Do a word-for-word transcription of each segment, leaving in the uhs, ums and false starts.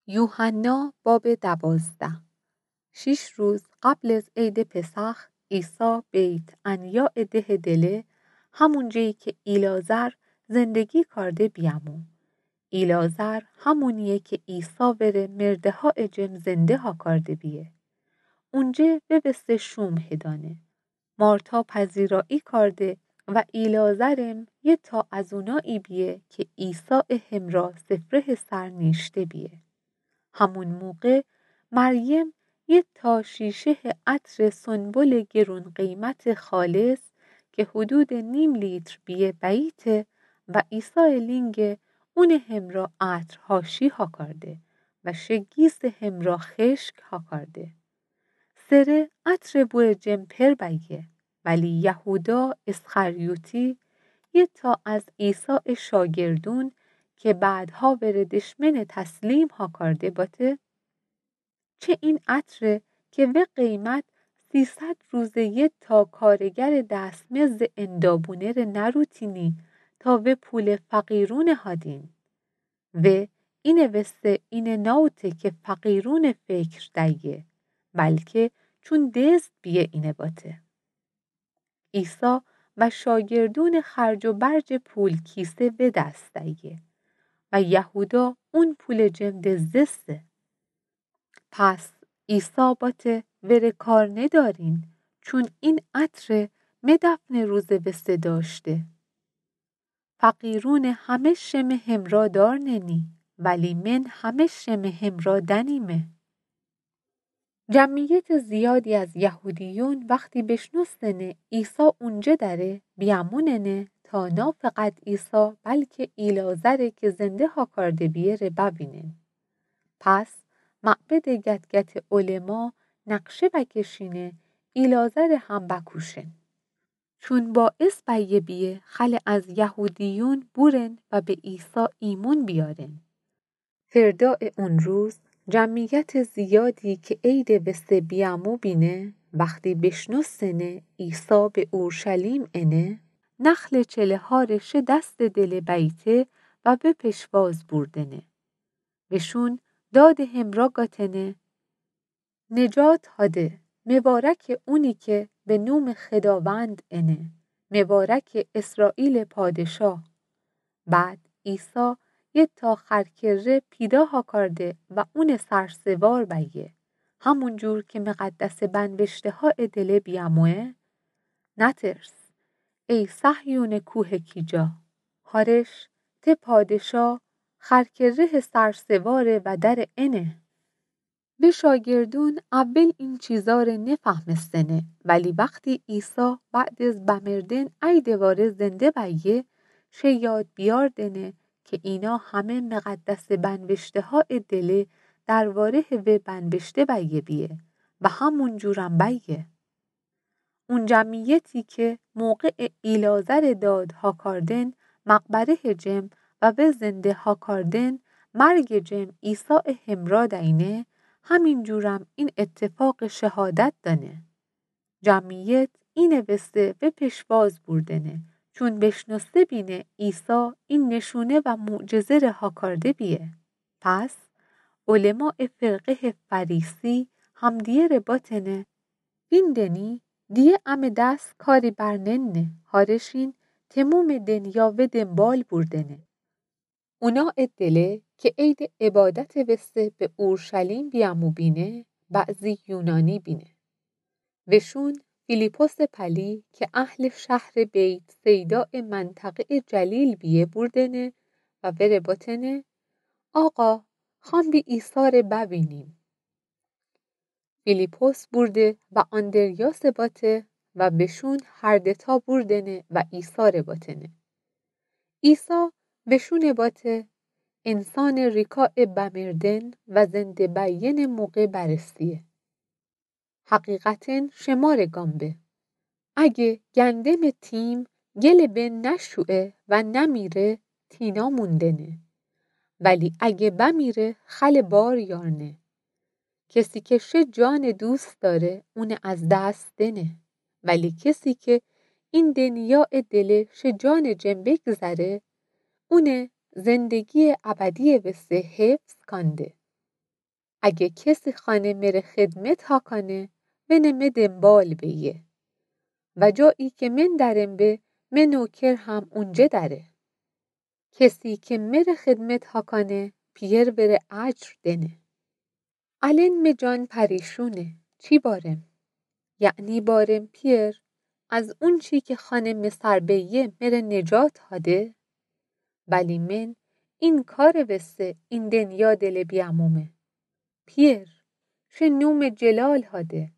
یوحنا باب دوازده. شش روز قبل از عید پسخ عیسی بیت انیا ده دله همون جایی که ایلازر زندگی کرده بیامو. ایلازر همونیه که عیسی وره مرده ها اجم زنده ها کرده بیه. اونجه به بسته شوم هدانه. مارتا پذیرایی کرده و ایلازرم یه تا از اونایی بیه که عیسی همراه سفره سر نیشته بیه. همون موقع مریم یه تا شیشه عطر سنبل گرون قیمت خالص که حدود نیم لیتر بیه بیته و عیسی لینگ اون همرا عطر هاشی ها کرده و شگیس همرا خشک ها کرده. سره عطر بوی جمپر بیه ولی یهودا اسخریوتی یه تا از عیسی شاگردون که بعدها بره دشمن تسلیم ها کرده باته چه این عطره که به قیمت سیصد روزه یه تا کارگر دستمزد اندابونه ر نروتینی تا به پول فقیرون هادین و اینه وسته اینه ناوته که فقیرون فکر دیگه بلکه چون دست بیه اینه باته. عیسی و شاگردون خرج و برج پول کیسه به دست دیگه و یهودا اون پول جمد زسته. پس عیسی باته وره کار ندارین چون این عطر مدفن روزه بسته داشته. فقیرون همه شم همرا دار ننی ولی من همه شم همرا دنیمه. جمعیت زیادی از یهودیون وقتی بشنستنه عیسی اونجا داره بیاموننه تا نه فقط عیسی بلکه ایلازره که زنده ها کرده بیه ره ببینن. پس معبد گدگت علما نقشه بکشینه ایلازر هم بکوشن. چون باعث بیه بیه خل از یهودیون بورن و به عیسی ایمون بیارن. فرداء اون روز جمعیت زیادی که عید بسته بیامو بینه وقتی بشنستنه عیسی به اورشلیم انه نخل چله هارش دست دل بیته و به پشواز بردنه. وشون داد همرا گاتنه نجات هاده مبارک اونی که به نوم خداوند انه مبارک اسرائیل پادشاه. بعد عیسی یه تا خرکره پیدا ها کرده و اون سرسوار بیه همون جور که مقدس بنوشته ها ادله بیاموه نترس ای صهیون کوه کیجا هارش ته پادشاه خرکره سرسواره و در انه. به شاگردون اول این چیزا رو نفهمستنه ولی وقتی عیسی بعد از بمردن ای دواره زنده بیه شه یاد بیاردنه که اینا همه مقدس بنوشته ها دله درباره و بنوشته بیه بیه و همون جورم بیه. اون جمعیتی که موقع ایلازر داد ها کردن مقبره جم و به زنده ها کردن مرگ جم عیسی همرا دینه همین جورم این اتفاق شهادت دانه. جمعیت اینه بسته به پشواز بردنه چون بشناسته بینه عیسی این نشونه و معجزه رها کرده بیه. پس علماء فرقه فریسی هم دیه رباطنه بین دنی دیه ام دست کاری برننه هارشین تموم دنیا و دنبال بردنه. اونا ادله که عید عبادت وسته به اورشلیم بیامو بینه بعضی یونانی بینه. وشون فیلیپوس پلی که اهل شهر بیت سیدا منطقه جلیل بیه بردنه و وره باتنه آقا خان بی ایثار ببینیم. فیلیپوس برده و اندریاس باته و بشون هر دتا بردنه و ایثار باتنه. عیسی بشون باته انسان ریکاء بمردن و زنده بیین موقع برستیه. حقیقتاً شمار گامبه. اگه گندم تیم گل به نشوه و نمیره تینا موندنه. ولی اگه بمیره خل بار یارنه. کسی که شه جان دوست داره اون از دست دنه. ولی کسی که این دنیا دله شه جان جن بگذره اونه زندگی ابدی وسته حفظ کنده. اگه کسی خانه مره خدمت ها کنه ونمه دنبال بیه و جایی که من درم به من نوکر هم اونجه داره. کسی که مره خدمت ها کنه پیر بره اجر دنه. الان مجان پریشونه چی بارم؟ یعنی بارم پیر از اون چی که خانه مسر بیه مره نجات هاده؟ ولی من این کار بسته این دنیا دل بیامومه. پیر شه نوم جلال هاده.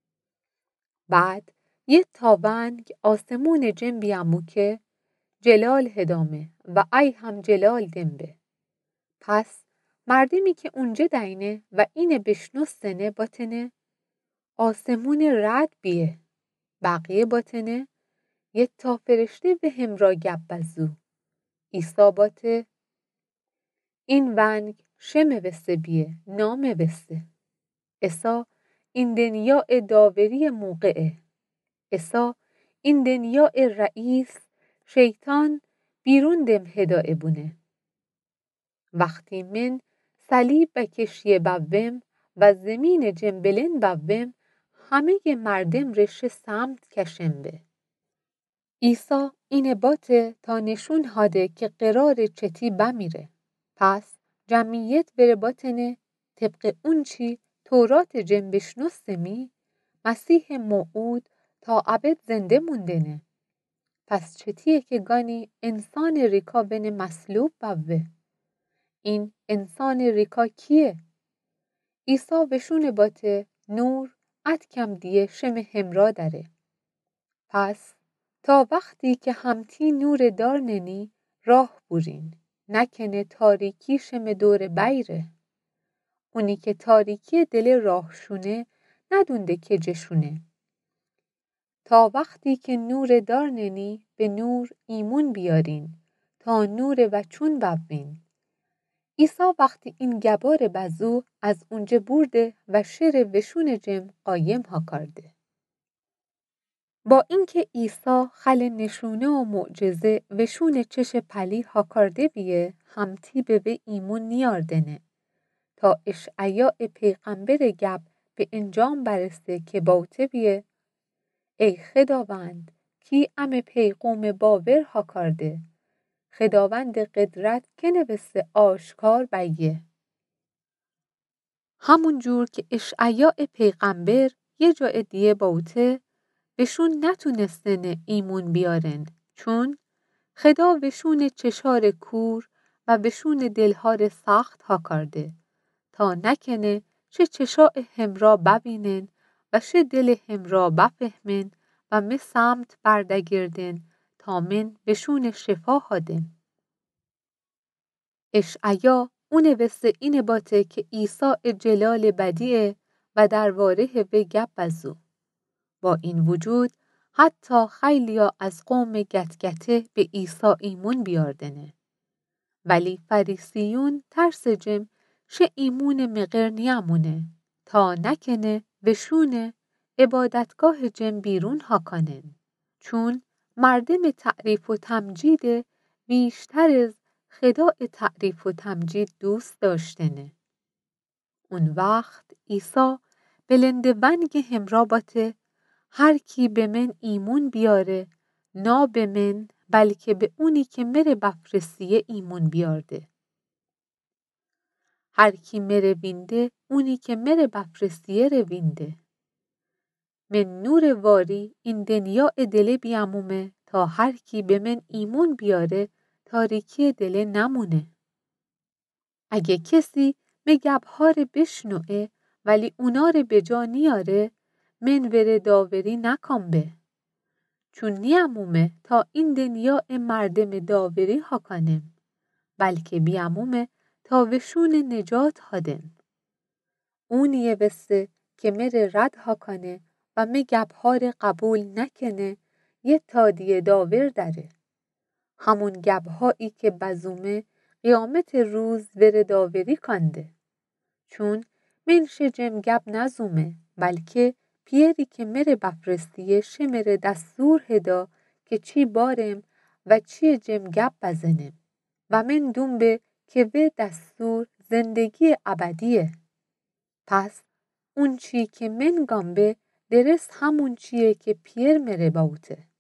بعد یه تاونگ آسمون جن بیامو که جلال هدامه و ای هم جلال دنبه. پس مردمی که اونجا دینه و اینه بشنستنه باتنه آسمون رد بیه. بقیه باتنه یه تا فرشته به همرا گبزو. ایسا باته این ونگ شمه وسته بیه نامه وسته. اسا این دنیا داوری موقعه. اسا این دنیا رئیس شیطان بیرون دم هدایه بونه. وقتی من صلیب بکشیه بوم و زمین جنبلن بوم همه مردم رشه سمت کشم به. ایسا این باته تا نشون هاده که قرار چتی بمیره. پس جمعیت بره باتنه طبق اون چی تورات جنبشنسته می مسیح موعود تا ابد زنده موندنه. پس چتیه که گانی انسان ریکا بن مسلوب بوه. این انسان ریکا کیه؟ ایسا بشون باته نور ات کم دیه شم همرا داره. پس تا وقتی که همتی نور دار ننی راه بورین نکنه تاریکی شم دور بیره. اونی که تاریکی دل راهشونه ندونده که جشونه. تا وقتی که نور دار ننی به نور ایمون بیارین تا نور و چون ببین. ایسا وقتی این گبار بزو از اونجا برده و شر وشون جم قایم ها کرده. با اینکه عیسی خل نشونه و معجزه وشون چش پلی ها کرده بیه همتی به به ایمون نیاردنه تا اشعیا پیغمبر گب به انجام برسته که باوته بیه ای خداوند کی ام پیغوم باور ها کرده خداوند قدرت که نوسته آشکار بیه. همون جور که اشعیا پیغمبر یه جای دیه باوته بهشون نتونستن ایمون بیارن چون خدا بهشون چشار کور و بهشون دلهار سخت ها کرده تا نکنه چه چشاء همرا ببینن و چه دل همرا بفهمن و می سمت بردگردن تا من بهشون شفا هادم. اشعیا اون وسته این باته که عیسی جلال بدیه و درباره و گپ بزو. با این وجود حتی خیلیا از قوم گتگته به عیسی ایمون بیاردنه. ولی فریسیون ترس جم شه ایمون مقر نیامونه تا نکنه وشونه عبادتگاه جم بیرون ها کنن. چون مردم تعریف و تمجید بیشتر از خداع تعریف و تمجید دوست داشتنه. اون وقت عیسی بلند ونگ همرا باته هر کی به من ایمون بیاره نا به من بلکه به اونی که مره بفرستیه ایمون بیارده. هر کی مره وینده اونی که مره بفرستیه رو وینده. من نور واری این دنیا دل بیامومه تا هر کی به من ایمون بیاره تاریکی دل نمونه. اگه کسی مگبها رو بشنوه ولی اونا رو به جا نیاره من وره داوری نکن به. چون نیامومه تا این دنیا مردم داوری ها کنم بلکه بیامومه تا وشون نجات هادم. اونیه بسته که مره رد ها کنه و مگبها رو قبول نکنه یه تادیه داور داره. همون گبهایی که بزومه قیامت روز وره داوری کنده. چون منش جم گب نزومه بلکه پیری که مره بفرستیه شمره دستور هدا که چی بارم و چی جم گب بزنم و من دوم به که به دستور زندگی ابدیه. پس اون چی که من گامبه درست همون چیه که پیر مره باوته.